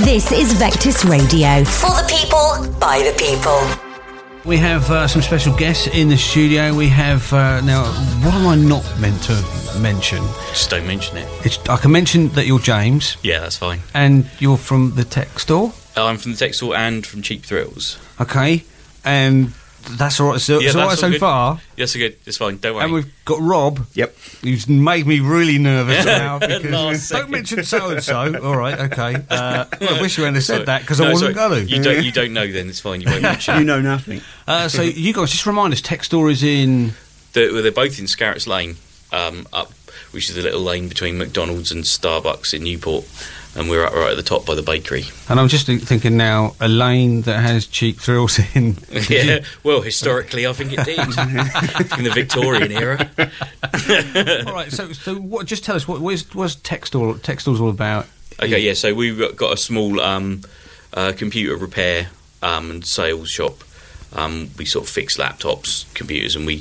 This is Vectis Radio. For the people, by the people. We have some special guests in the studio. We have, now, what am I not meant to mention? Just don't mention it. I can mention that you're James. Yeah, that's fine. And you're from the tech store? I'm from the tech store and from Cheap Thrills. Okay. And that's all right. So, Yeah, it's all right that's so all good. far. Yes, good. It's fine. Don't worry. And we've got Rob. Yep. Who's made me really nervous now. Because Last don't second. mention so-and-so. All right, okay. Well, I wish you hadn't have said that, because I No, wasn't sorry. going to. You don't know then. It's fine. You won't mention. You know nothing. So you guys, just remind us, tech store is in... They're both in Scarrett's Lane, up, which is the little lane between McDonald's and Starbucks in Newport, and we're right at the top by the bakery. And I'm just thinking now, a lane that has Cheap Thrills in... Yeah, well, historically, I think it did in the Victorian era. All right, so what? Just tell us what's tech stores all about? Okay, yeah. So we've got a small computer repair and sales shop. We sort of fix laptops, computers, and we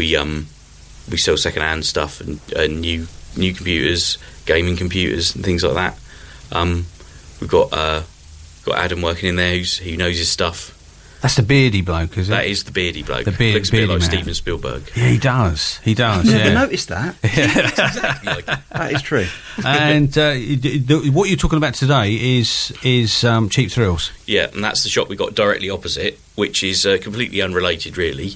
sell second-hand stuff and new computers, gaming computers, and things like that. We've got Adam working in there who knows his stuff. That's the beardy bloke, is it? That is the beardy bloke. The Looks a bit beardy like man. Steven Spielberg. Yeah, he does. Never Yeah. noticed that. Exactly like it. That is true. And what you're talking about today is Cheap Thrills. Yeah, and that's the shop we got directly opposite, which is completely unrelated, really.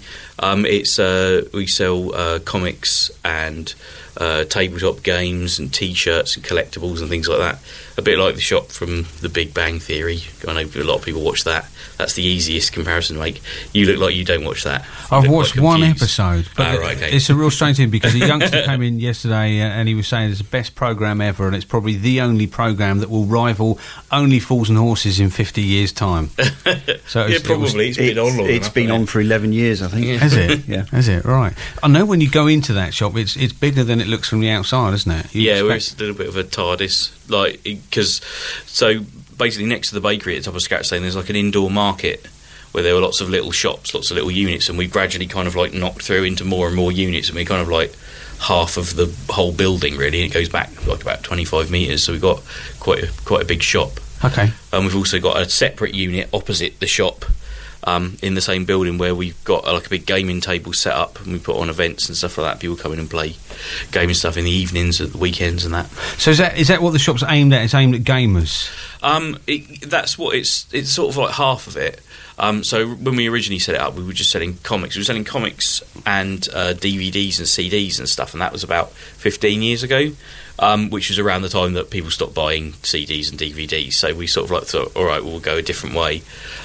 We sell comics and tabletop games and T-shirts and collectibles and things like that. A bit like the shop from The Big Bang Theory. I know a lot of people watch that. That's the easiest comparison to make. You look like you don't watch that. You I've look watched quite one confused. episode, but Right, okay. it's a real strange thing because a youngster came in yesterday and he was saying it's the best programme ever, and it's probably the only programme that will rival Only Fools and Horses in 50 years' time. So Yeah, probably. It's been on long It's enough, been hasn't on for 11 years, I think. Has it? Yeah. Is it? Right. I know when you go into that shop, it's bigger than it looks from the outside, isn't it? Yeah, well, it's a little bit of a TARDIS, because so basically next to the bakery at the top of Scarrett's Lane, there's like an indoor market where there were lots of little shops, lots of little units, and we gradually kind of like knocked through into more and more units, and we kind of like half of the whole building really, and it goes back like about 25 metres, so we've got quite a big shop. Okay. And we've also got a separate unit opposite the shop, in the same building, where we've got like a big gaming table set up, and we put on events and stuff like that. People come in and play gaming stuff in the evenings, at the weekends, and that. So is that what the shop's aimed at? It's aimed at gamers. That's what it's sort of like half of it. So when we originally set it up, we were just selling comics. We were selling comics and DVDs and CDs and stuff, and that was about 15 years ago, which was around the time that people stopped buying CDs and DVDs. So we sort of like thought, all right, we'll go a different way.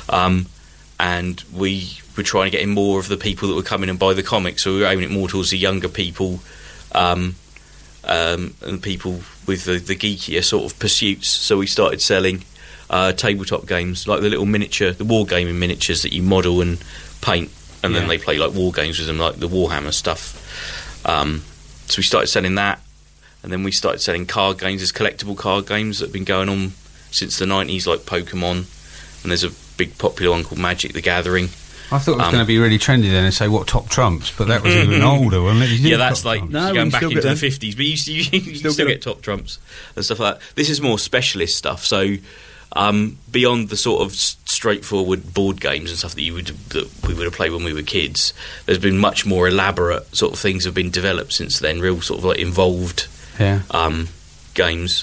And we were trying to get in more of the people that would come in and buy the comics, so we were aiming it more towards the younger people, and people with the geekier sort of pursuits. So we started selling tabletop games, like the little miniature, the wargaming miniatures that you model and paint, and then they play like war games with them, like the Warhammer stuff. So we started selling that, and then we started selling card games. There's collectible card games that have been going on since the 90s, like Pokemon, and there's a big popular one called Magic the Gathering. I thought it was going to be really trendy then and say what top trumps, but that was even older, wasn't it? Yeah, that's like going back into the them. 50s, but you still get top trumps and stuff like that. This is more specialist stuff, so beyond the sort of straightforward board games and stuff that we would have played when we were kids, there's been much more elaborate sort of things have been developed since then, real sort of like involved games.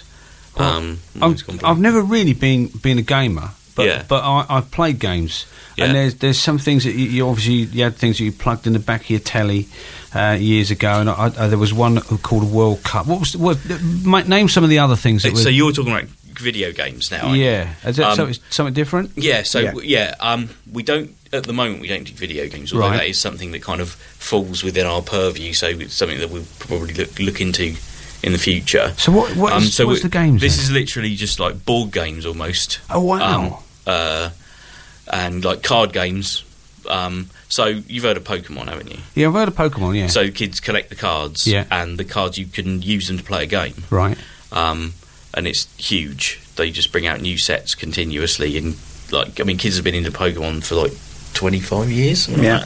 I've never really been a gamer, but I've played games. Yeah. And there's some things that you obviously you had things that you plugged in the back of your telly years ago, and there was one called World Cup. Name some of the other things that so you're talking about video games now, aren't yeah. Is it something different? Yeah, we don't at the moment. We don't do video games, although that is something that kind of falls within our purview. So it's something that we'll probably look into in the future. So what's the games? This then? is literally just like board games almost. Oh wow! And like card games. So you've heard of Pokemon, haven't you? Yeah, I've heard of Pokemon. Yeah. So kids collect the cards, and the cards you can use them to play a game. Right. And it's huge. They just bring out new sets continuously, and kids have been into Pokemon for like 25 years. Yeah.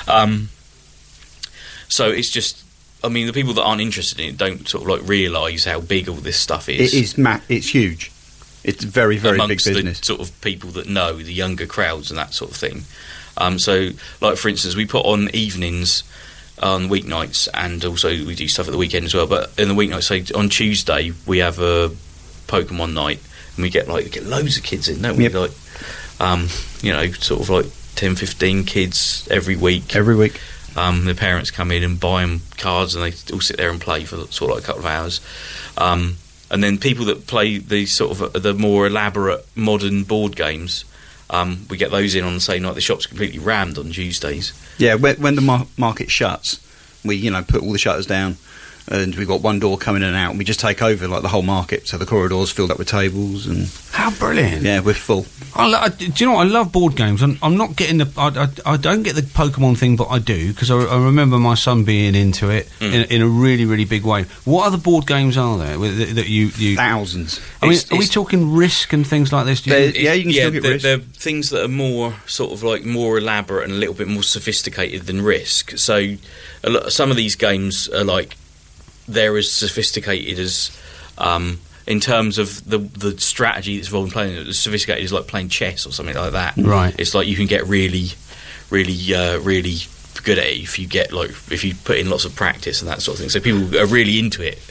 So it's just, the people that aren't interested in it don't sort of like realise how big all this stuff is. It's huge. It's very, very big amongst business. the sort of people that know, the younger crowds and that sort of thing. So, like for instance, we put on evenings on weeknights, and also we do stuff at the weekend as well. But in the weeknights, so on Tuesday we have a Pokemon night, and we get loads of kids in, don't we? Yep. Like, sort of like 10, 15 kids every week. Every week. The parents come in and buy them cards, and they all sit there and play for sort of like a couple of hours. And then people that play the sort of the more elaborate modern board games, we get those in on the same night. The shop's completely rammed on Tuesdays. Yeah, when the market shuts, we put all the shutters down, and we've got one door coming in and out, and we just take over like the whole market. So the corridor's filled up with tables, and How brilliant! yeah, we're full. Do you know what? I love board games. I'm not getting the. I don't get the Pokemon thing, but I do, because I remember my son being into it in a really, really big way. What other board games are there that you? Thousands. I mean, are we talking Risk and things like this? Yeah, you can still get Risk. They're things that are more sort of like more elaborate and a little bit more sophisticated than Risk. So some of these games are like, they're as sophisticated as in terms of the strategy that's involved in playing it, as sophisticated as like playing chess or something like that. Right. It's like you can get really good at it if you put in lots of practice and that sort of thing. So people are really into it.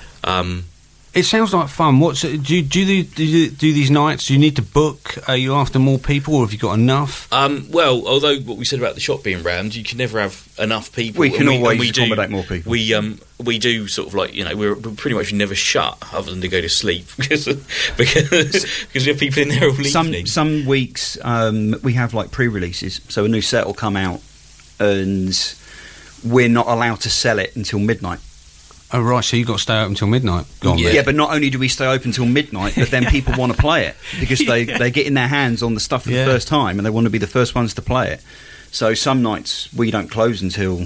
It sounds like fun. Do you do these nights? Do you need to book? Are you after more people, or have you got enough? Well, although what we said about the shop being rammed, you can never have enough people. We can always accommodate more people. We do sort of like, we're pretty much never shut other than to go to sleep because we have people in there all evening. Some weeks we have like pre-releases, so a new set will come out, and we're not allowed to sell it until midnight. Oh, right, so you've got to stay open until midnight. Go on, Yeah. then. Yeah, but not only do we stay open till midnight, but then people want to play it because they get in their hands on the stuff for the first time, and they want to be the first ones to play it. So some nights we don't close until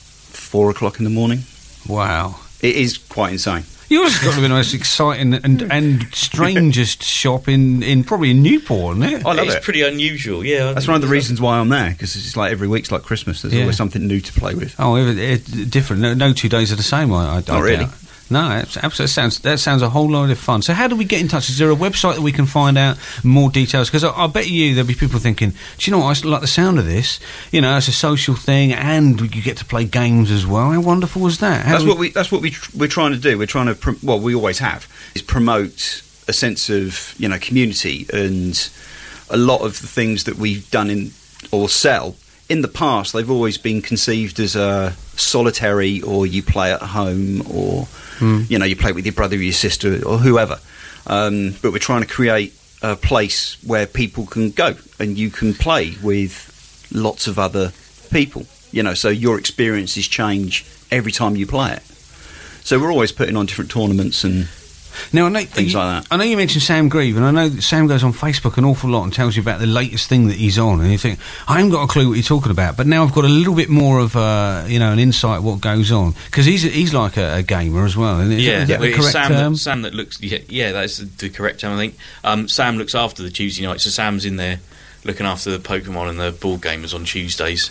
4 o'clock in the morning. Wow. It is quite insane. Yours has got to be the most exciting and strangest shop in probably in Newport, isn't it? I love It's it. pretty unusual, yeah. That's one of the reasons why I'm there, because it's like every week's like Christmas. There's always something new to play with. Oh, it's different. No 2 days are the same. I Not really. doubt. No, absolutely. That sounds a whole lot of fun. So how do we get in touch? Is there a website that we can find out more details? Because I bet you there'll be people thinking, do you know what, I like the sound of this. It's a social thing, and you get to play games as well. How wonderful is that? That's what we're trying to do. We're trying to we always have, is promote a sense of community, and a lot of the things that we've done or sell in the past, they've always been conceived as a solitary, or you play at home, or you play with your brother or your sister or whoever. But we're trying to create a place where people can go and you can play with lots of other people. So your experiences change every time you play it. So we're always putting on different tournaments and Now, I know, things like that. I know you mentioned Sam Grieve, and I know that Sam goes on Facebook an awful lot and tells you about the latest thing that he's on, and you think, I haven't got a clue what you're talking about, but now I've got a little bit more of an insight what goes on, because he's like a gamer as well, isn't it? Is that the correct term? Sam that looks, that's the correct term, I think. Sam looks after the Tuesday night, so Sam's in there looking after the Pokemon and the board gamers on Tuesdays.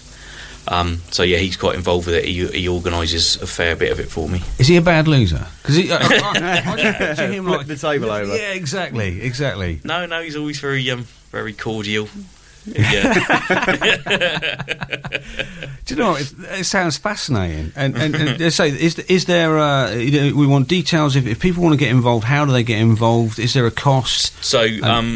He's quite involved with it. He organises a fair bit of it for me. Is he a bad loser? Because I just picture him Flip like the table over. Yeah, exactly. No, he's always very cordial. Yeah. Do you know what? It sounds fascinating. And they say, is there? We want details. If people want to get involved, how do they get involved? Is there a cost? So.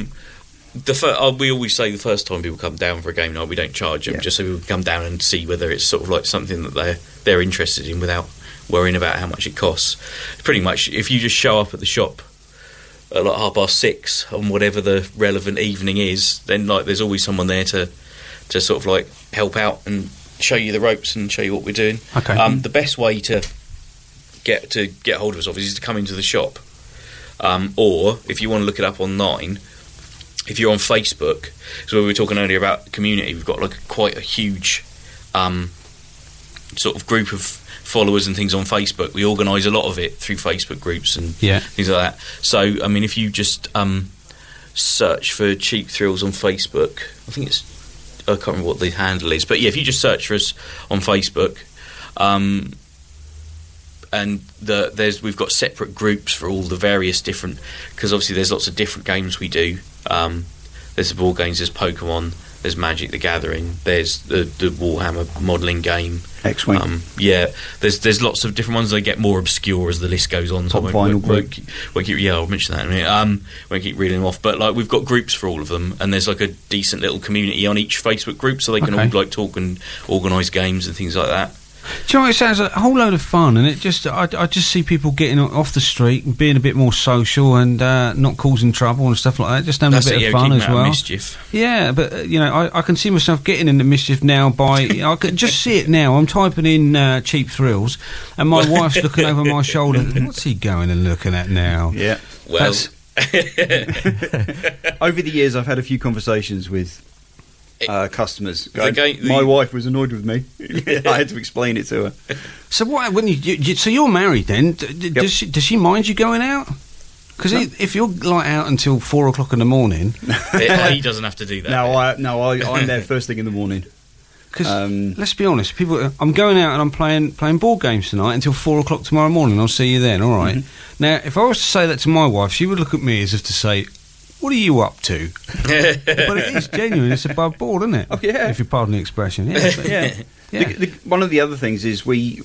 We always say the first time people come down for a game night, we don't charge them, just so people can come down and see whether it's sort of like something that they're interested in without worrying about how much it costs. Pretty much, if you just show up at the shop at like 6:30 on whatever the relevant evening is, then there's always someone there to sort of like help out and show you the ropes and show you what we're doing. Okay. The best way to get hold of us is to come into the shop, or if you want to look it up online. If you're on Facebook, so we were talking earlier about community, we've got quite a huge sort of group of followers and things on Facebook. We organise a lot of it through Facebook groups and things like that. So, I mean, if you just search for Cheap Thrills on Facebook, I can't remember what the handle is, but yeah, if you just search for us on Facebook, and we've got separate groups for all the various different, because obviously there's lots of different games we do. There's the board games, there's Pokemon, there's Magic the Gathering, there's the Warhammer modelling game, X-Wing. There's lots of different ones. They get more obscure as the list goes on. Top so Vinyl won't keep, I'll mention that in a minute. Won't keep reading them off, but like we've got groups for all of them, and there's like a decent little community on each Facebook group, so they can all like talk and organise games and things like that. Do you know, it sounds like a whole load of fun, and it just I just see people getting off the street and being a bit more social and not causing trouble and stuff like that. Just having a bit of fun as well. Mischief. Yeah, but I can see myself getting into mischief now. I can just see it now. I'm typing in cheap thrills, and my wife's looking over my shoulder. What's he going and looking at now? Yeah, well. Over the years, I've had a few conversations with customers. My wife was annoyed with me. I had to explain it to her. So what? When so you're married then? Does she mind you going out? Because if you're like out until 4 o'clock in the morning, he doesn't have to do that. I'm there first thing in the morning. Because let's be honest, I'm going out and I'm playing board games tonight until 4 o'clock tomorrow morning. I'll see you then. All right. Mm-hmm. Now, if I was to say that to my wife, she would look at me as if to say, "What are you up to?" But it is genuine. It's above board, isn't it? Oh, yeah. If you pardon the expression. Yeah. Yeah. One of the other things is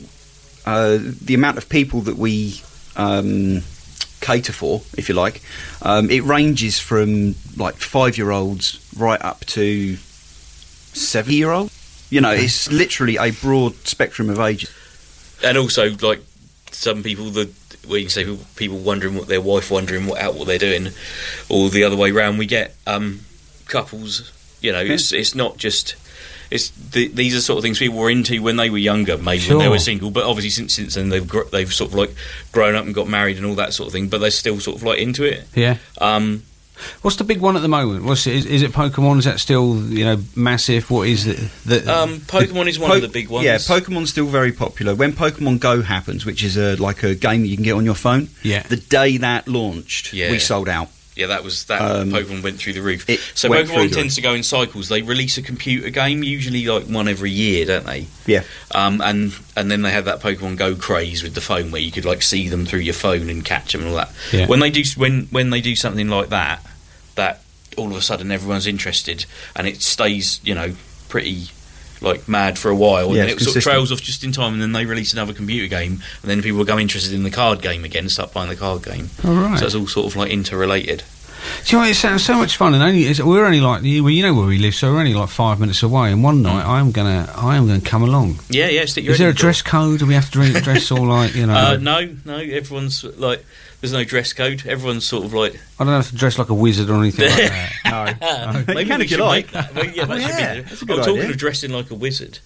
the amount of people that we cater for, if you like, it ranges from like 5-year-olds right up to 7-year-olds. It's literally a broad spectrum of ages. And also, like some people, when you say people wondering what their wife wondering what they're doing, or the other way round, we get couples. It's not just. These are sort of things people were into when they were younger, maybe when they were single. But obviously, since then they've sort of like grown up and got married and all that sort of thing. But they're still sort of like into it. Yeah. What's the big one at the moment? Is it Pokemon? Is that still massive? What is it? Pokemon is one of the big ones. Yeah, Pokemon's still very popular. When Pokemon Go happens, which is like a game that you can get on your phone, the day that launched, we sold out. Yeah, Pokemon went through the roof. So Pokemon tends to go in cycles. They release a computer game, usually like one every year, don't they? Yeah. And then they have that Pokemon Go craze with the phone, where you could like see them through your phone and catch them and all that. Yeah. When they do something like that all of a sudden everyone's interested, and it stays pretty like mad for a while, and then it sort of trails off just in time, and then they release another computer game, and then people become interested in the card game again and start buying the card game. All right. So it's all sort of like interrelated. Do you know, it sounds so much fun, and we're only like where we live, so we're only like 5 minutes away. And one night I am gonna come along. Yeah. Stick your Is there a dress code? Do we have to dress all like No. Everyone's like, there's no dress code. Everyone's sort of like. I don't have to dress like a wizard or anything like that. No. Maybe can if you like. That. Well, yeah, that's a good I'm idea. talking of dressing like a wizard.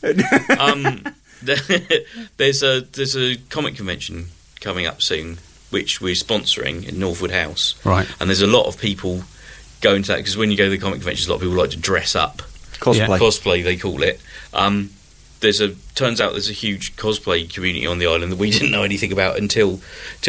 There's a comic convention coming up soon, which we're sponsoring in Northwood House. Right. And there's a lot of people going to that, because when you go to the comic conventions, a lot of people like to dress up. Cosplay, they call it. Turns out there's a huge cosplay community on the island that we didn't know anything about until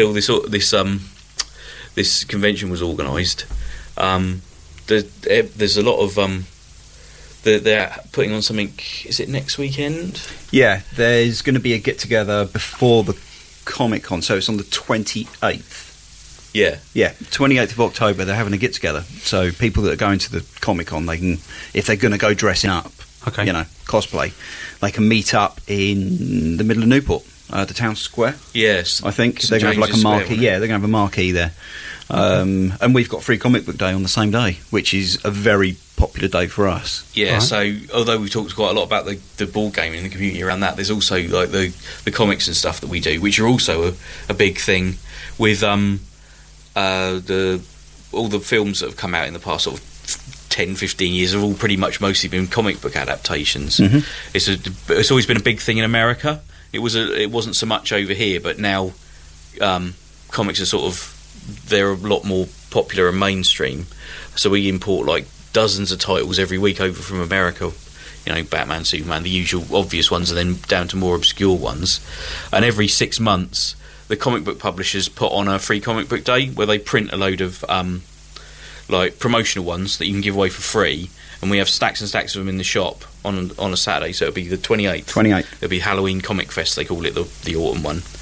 this convention was organised. There's a lot of they're putting on something. Is it next weekend? Yeah, there's going to be a get together before the Comic Con, so it's on the 28th. Yeah, 28th of October. They're having a get together, so people that are going to the Comic Con, they can, if they're going to go dressing up, cosplay, they can meet up in the middle of Newport, the town square. Yes, I think they're going to have like a marquee. They're going to have a marquee there, and we've got Free Comic Book Day on the same day, which is a very popular day for us. Yeah, right. So although we talked quite a lot about the board gaming in the community around that, there's also like the comics and stuff that we do, which are also a big thing with all the films that have come out in the past sort of 10-15 years have all pretty much mostly been comic book adaptations. Mm-hmm. It's always been a big thing in America. It wasn't so much over here, but now comics are they're a lot more popular and mainstream. So we import like dozens of titles every week over from America. Batman, Superman, the usual obvious ones, and then down to more obscure ones. And every 6 months, the comic book publishers put on a Free Comic Book Day where they print a load of like promotional ones that you can give away for free, and we have stacks and stacks of them in the shop on a Saturday. So it'll be the 28th. It'll be Halloween Comic Fest, they call it, the autumn one.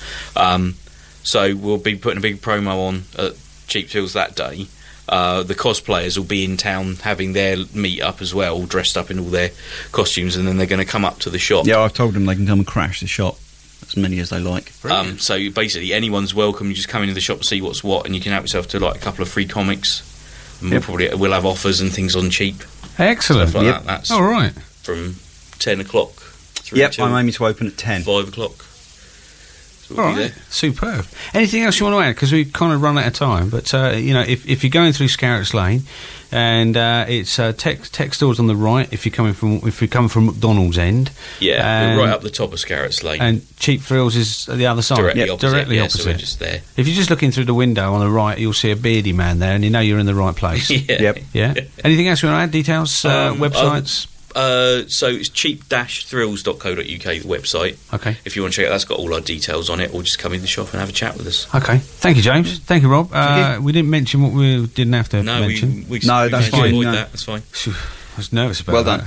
So we'll be putting a big promo on at Cheap Thrills that day. The cosplayers will be in town having their meet up as well, dressed up in all their costumes, and then they're going to come up to the shop. Yeah, I've told them they can come and crash the shop, as many as they like. So basically, anyone's welcome. You just come into the shop and see what's what, and you can help yourself to like a couple of free comics. And we'll have offers and things on cheap. Excellent. Stuff like that. That's all right. From 10 o'clock through Yep, till I'm aiming to open at 10. 5 o'clock. So we'll All be right, there. superb. Anything else you want to add? Because we've kind of run out of time. But if you're going through Scarrett's Lane, and it's tech stores on the right. If you're coming from McDonald's end, Yeah, we're right up the top of Scarrett's Lane. and Cheap Thrills is at the other side, Directly opposite. directly yeah, opposite. So we're just there. If you're just looking through the window on the right, you'll see a beardy man there, and you know you're in the right place. Yeah. Yep. Yeah. Anything else you want to add? Details, websites. So it's cheap-thrills.co.uk, the website. Okay. If you want to check it out, that's got all our details on it, or just come in the shop and have a chat with us. Okay. Thank you, James. Thank you, Rob. We didn't mention what we didn't have to No, mention. we No, that's can fine, avoid no. that. That's fine. I was nervous about Well that.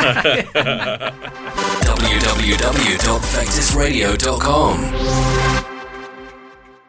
www.vectusradio.com.